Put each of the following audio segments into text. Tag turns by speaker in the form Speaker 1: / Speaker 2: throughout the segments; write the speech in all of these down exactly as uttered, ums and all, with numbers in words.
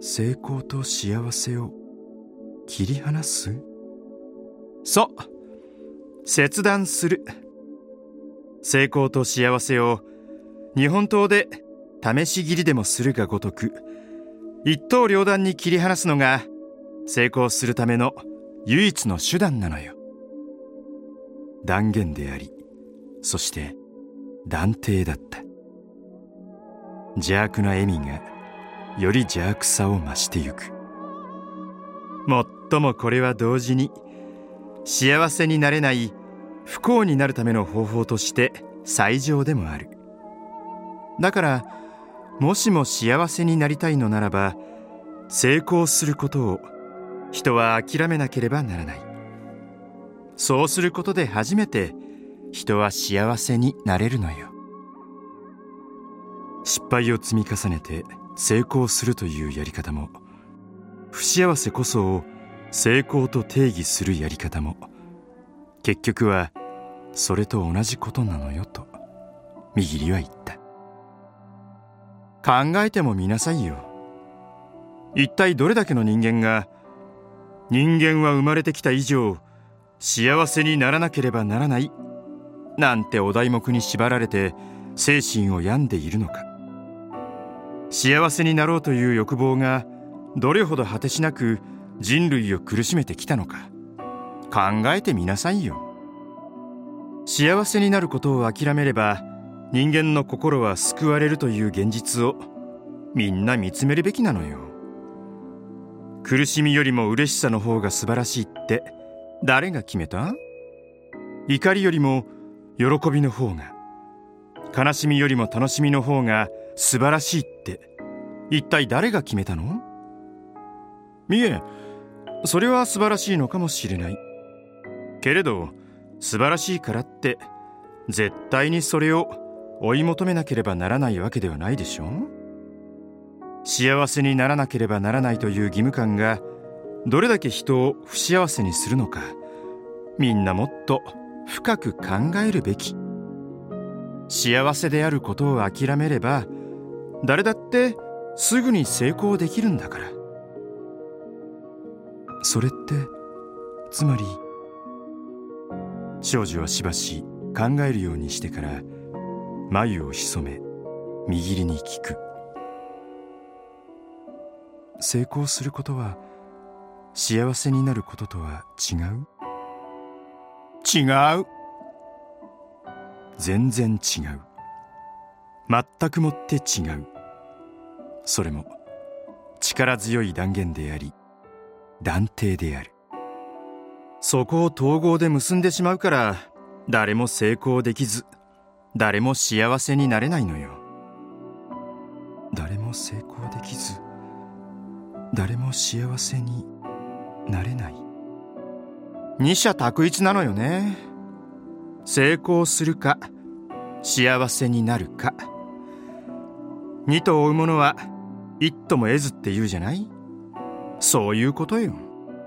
Speaker 1: 成功と幸せを切り離す？そう、切断する。成功と幸せを日本刀で試し切りでもするがごとく、一刀両断に切り離すのが成功するための唯一の手段なのよ。断言であり、そして断定だった。邪悪な笑みがより邪悪さを増してゆく。もっともこれは同時に幸せになれない不幸になるための方法として最上でもある。だからもしも幸せになりたいのならば、成功することを人は諦めなければならない。そうすることで初めて人は幸せになれるのよ。失敗を積み重ねて成功するというやり方も、不幸せこそを成功と定義するやり方も、結局はそれと同じことなのよとみぎりは言った。考えてもみなさいよ。一体どれだけの人間が、人間は生まれてきた以上幸せにならなければならないなんてお題目に縛られて精神を病んでいるのか。幸せになろうという欲望がどれほど果てしなく人類を苦しめてきたのか考えてみなさいよ。幸せになることを諦めれば人間の心は救われるという現実をみんな見つめるべきなのよ。苦しみよりも嬉しさの方が素晴らしいって誰が決めた？怒りよりも喜びの方が、悲しみよりも楽しみの方が素晴らしいって一体誰が決めたの？いえ、それは素晴らしいのかもしれないけれど、素晴らしいからって絶対にそれを追い求めなければならないわけではないでしょ。幸せにならなければならないという義務感がどれだけ人を不幸せにするのか、みんなもっと深く考えるべき。幸せであることを諦めれば誰だってすぐに成功できるんだから。それってつまり、少女はしばし考えるようにしてから眉を潜めみぎりに聞く。成功することは幸せになることとは違う？違う。全然違う。全くもって違う。それも力強い断言であり断定である。そこを統合で結んでしまうから誰も成功できず誰も幸せになれないのよ。誰も成功できず誰も幸せになれない。二者択一なのよね。成功するか幸せになるか。二と追うものは一とも得ずって言うじゃない。そういうことよ。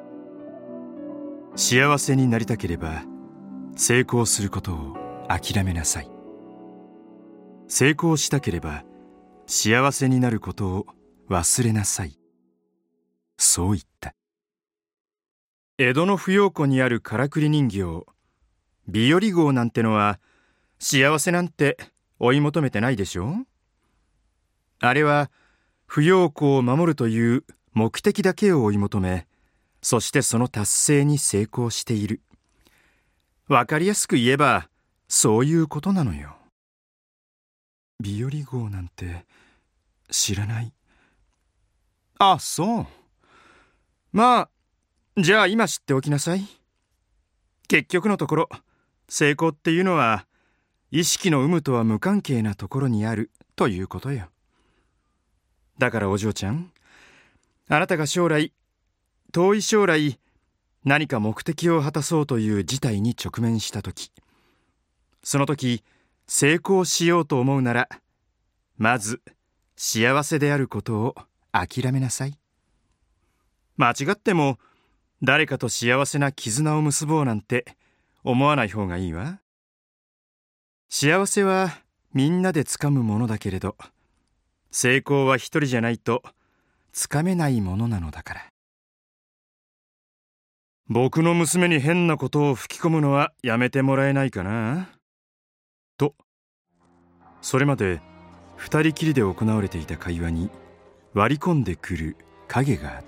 Speaker 1: 幸せになりたければ成功することを諦めなさい。成功したければ幸せになることを忘れなさい。そう言った。江戸の扶養庫にあるからくり人形ビオリ号なんてのは幸せなんて追い求めてないでしょ。あれは扶養庫を守るという目的だけを追い求め、そしてその達成に成功している。わかりやすく言えばそういうことなのよ。ビオリ号なんて知らない。あ、そう。まあじゃあ今知っておきなさい。結局のところ成功っていうのは意識の有無とは無関係なところにあるということよ。だからお嬢ちゃん、あなたが将来遠い将来何か目的を果たそうという事態に直面したとき、その時成功しようと思うならまず幸せであることを諦めなさい。間違っても誰かと幸せな絆を結ぼうなんて思わない方がいいわ。幸せはみんなでつかむものだけれど、成功は一人じゃないとつかめないものなのだから。僕の娘に変なことを吹き込むのはやめてもらえないかな。と、それまで二人きりで行われていた会話に割り込んでくる影があった。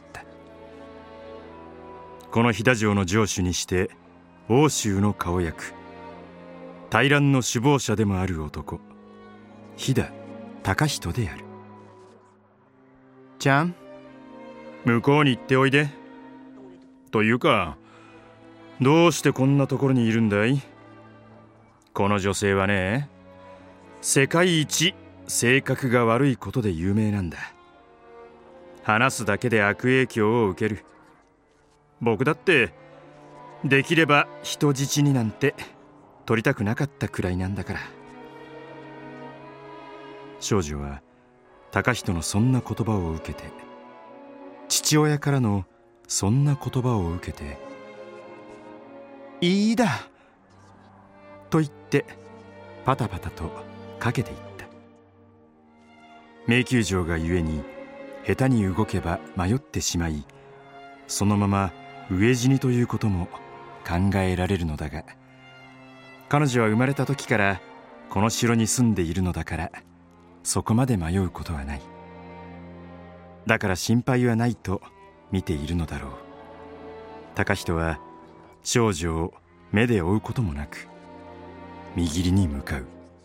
Speaker 1: この飛騨城の城主にして奥州の顔役、大乱の首謀者でもある男、飛騨高人である。ちゃん、向こうに行っておいで。というか、どうしてこんなところにいるんだい？この女性はね、世界一性格が悪いことで有名なんだ。話すだけで悪影響を受ける。僕だってできれば人質になんて取りたくなかったくらいなんだから。少女は高人のそんな言葉を受けて、父親からのそんな言葉を受けて、いいだと言ってパタパタとかけていった。迷宮城がゆえに下手に動けば迷ってしまい、そのまま飢え死にということも考えられるのだが、彼女は生まれた時からこの城に住んでいるのだから、そこまで迷うことはない。だから心配はないと見ているのだろう。高人は少女を目で追うこともなく、見切りに向かう。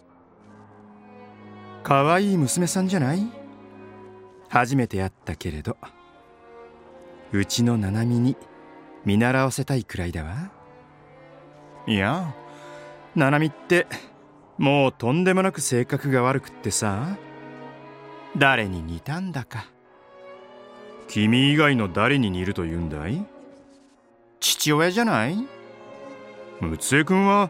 Speaker 1: かわいい娘さんじゃない？初めて会ったけれど、うちの七海に見習わせたいくらいだわ。いや、七海ってもうとんでもなく性格が悪くってさ、誰に似たんだか。君以外の誰に似るというんだい？父親じゃない？六江君は。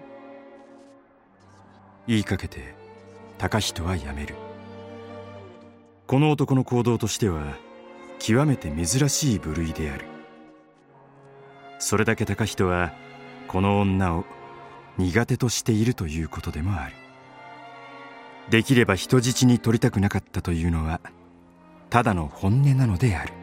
Speaker 1: 言いかけて高人はやめる。この男の行動としては極めて珍しい部類である。それだけ高人はこの女を苦手としているということでもある。できれば人質に取りたくなかったというのはただの本音なのである。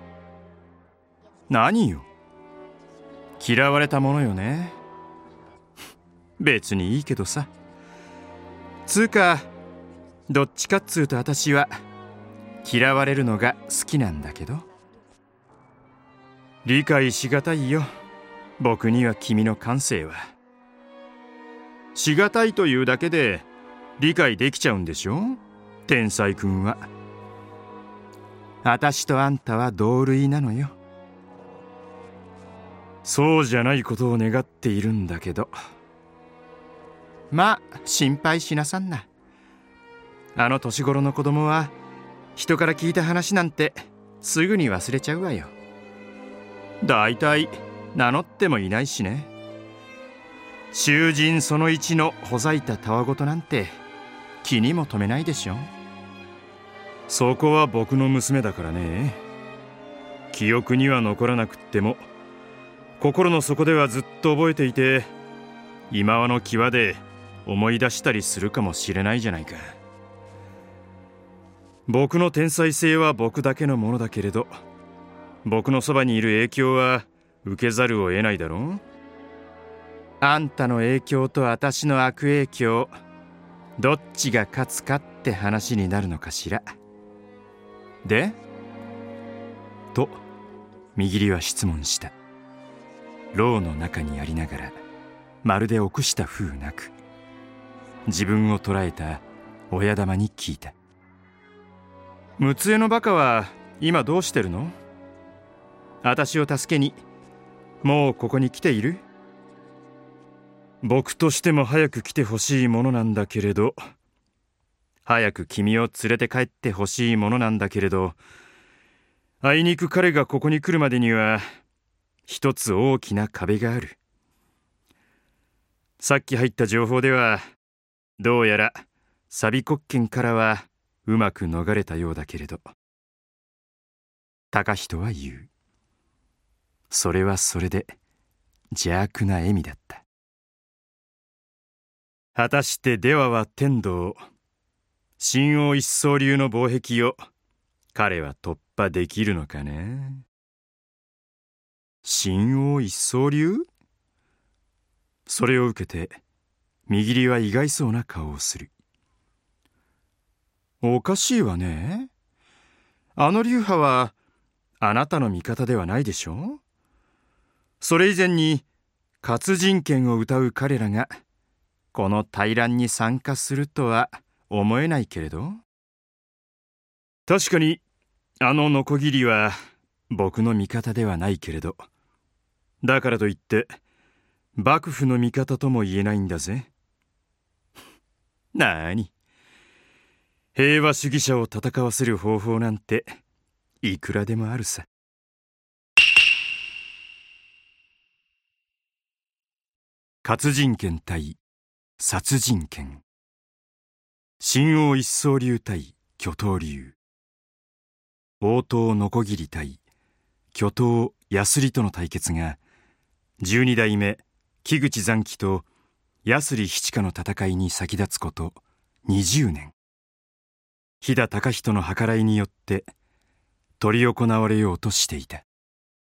Speaker 1: 何よ、嫌われたものよね。別にいいけどさ。つうか、どっちかっつうと私は嫌われるのが好きなんだけど。理解しがたいよ、僕には君の感性は。しがたいというだけで理解できちゃうんでしょ、天才くんは。私とあんたは同類なのよ。そうじゃないことを願っているんだけど。まあ心配しなさんな。あの年頃の子供は人から聞いた話なんてすぐに忘れちゃうわよ。だいたい名乗ってもいないしね。囚人その一のほざいたたわごとなんて気にも留めないでしょ。そこは僕の娘だからね。記憶には残らなくっても心の底ではずっと覚えていて、今和の際で思い出したりするかもしれないじゃないか。僕の天才性は僕だけのものだけれど、僕のそばにいる影響は受けざるを得ないだろう。あんたの影響と私の悪影響、どっちが勝つかって話になるのかしら。で？と右利は質問した。牢の中にありながらまるで臆した風なく、自分を捉えた親玉に聞いた。六江のバカは今どうしてるの？私を助けにもうここに来ている？僕としても早く来てほしいものなんだけれど、早く君を連れて帰ってほしいものなんだけれど、あいにく彼がここに来るまでには一つ大きな壁がある。さっき入った情報では、どうやらサビ国権からはうまく逃れたようだけれど。高人は言う。それはそれで邪悪な笑みだった。果たして出羽は天道、神王一層流の防壁を彼は突破できるのかね。神王一掃流？それを受けて右利は意外そうな顔をする。おかしいわね。あの流派はあなたの味方ではないでしょ。それ以前に活人剣を歌う彼らがこの対乱に参加するとは思えないけれど。確かにあのノコギリは僕の味方ではないけれど、だからといって幕府の味方とも言えないんだぜ。なーに、平和主義者を戦わせる方法なんていくらでもあるさ。活人剣対殺人剣。神王一掃流対巨頭流。応答ノコギリ対巨頭ヤスリとの対決が十二代目木口残機とヤスリ七花の戦いに先立つことにじゅうねん。飛騨高仁の計らいによって執り行われようとしていた。